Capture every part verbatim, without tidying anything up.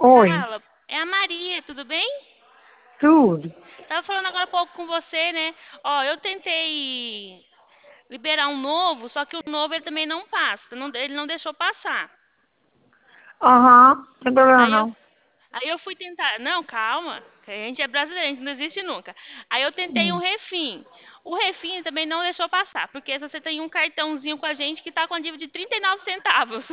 Oi, Carla, é a Maria, tudo bem? tudo. Tava falando agora há pouco com você, né? Ó, eu tentei liberar um novo, só que o novo ele também não passa, não- ele não deixou passar. Aham, não tem problema Aí eu, não. aí eu fui tentar, não, calma, que a gente é brasileiro, a gente não existe nunca. Aí eu tentei um Hum. refim. O refim também não deixou passar, porque você tem um cartãozinho com a gente que tá com a dívida de trinta e nove centavos.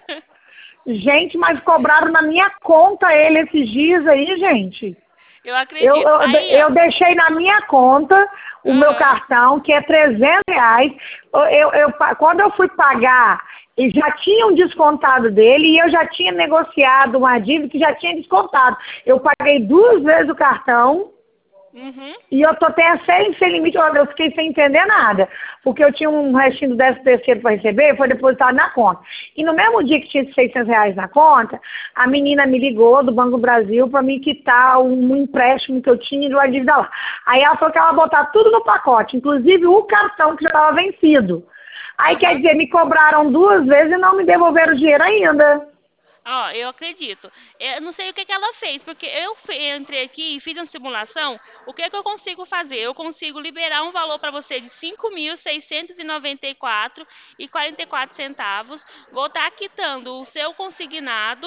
Gente, mas cobraram na minha conta ele esses dias aí, gente. Eu Eu, acredito. eu, Aí, eu ó. deixei na minha conta o meu Aham. cartão, que é trezentos reais. Eu, eu, eu pa- quando eu fui pagar, eles já tinham descontado dele e eu já tinha negociado uma dívida que já tinha descontado. Eu paguei duas vezes o cartão. Uhum. E eu tô até sem, sem limite, olha, eu fiquei sem entender nada. Porque eu tinha um restinho do décimo terceiro para receber, foi depositado na conta. E no mesmo dia que tinha esses seiscentos reais na conta, a menina me ligou do Banco do Brasil para me quitar um empréstimo que eu tinha de uma dívida lá. Aí ela falou que ela ia botar tudo no pacote, inclusive o cartão que já estava vencido. Aí quer Aham. dizer, me cobraram duas vezes e não me devolveram o dinheiro ainda. Ó, eu acredito. Eu não sei o que que ela fez, porque eu fe- entrei aqui e fiz uma simulação. O que que eu consigo fazer? Eu consigo liberar um valor para você de cinco mil seiscentos e noventa e quatro e quarenta e quatro centavos. Vou estar quitando o seu consignado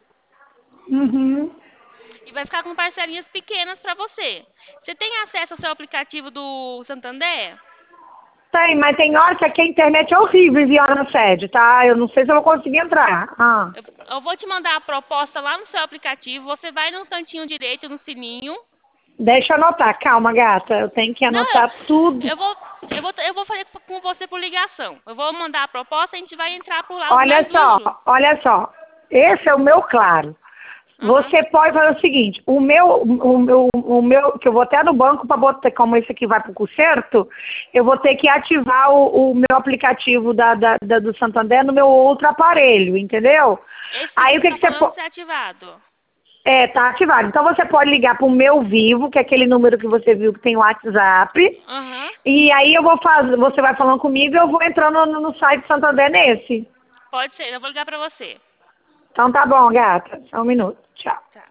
Uhum. e vai ficar com parcelinhas pequenas para você. Você tem acesso ao seu aplicativo do Santander? Tem, mas tem hora que aqui a internet é horrível e na sede, tá? Eu não sei se eu vou conseguir entrar. Ah. Eu, eu vou te mandar a proposta lá no seu aplicativo. Você vai no cantinho direito, no sininho. Deixa eu anotar, calma, gata. Eu tenho que Não, eu, anotar tudo. eu vou, eu vou, eu vou fazer com você por ligação. Eu vou mandar a proposta, a gente vai entrar por lá, Olha nós duas só, juntas. olha só. Esse é o meu claro. Aham. Você pode fazer o seguinte, o meu, o meu, o meu, que eu vou até no banco para botar, como esse aqui vai para o concerto, eu vou ter que ativar o, o meu aplicativo da, da, da- do Santander no meu outro aparelho, entendeu? Esse que Aí o você que, está que você falando pode. ser ativado. É, tá ativado. Então você pode ligar para o meu vivo, que é aquele número que você viu que tem o WhatsApp. Aham. E aí eu vou fazer, você vai falando comigo e eu vou entrando no, no site Santander nesse. Pode ser, eu vou ligar pra você. Então tá bom, gata. Só um minuto. Tchau. Tá.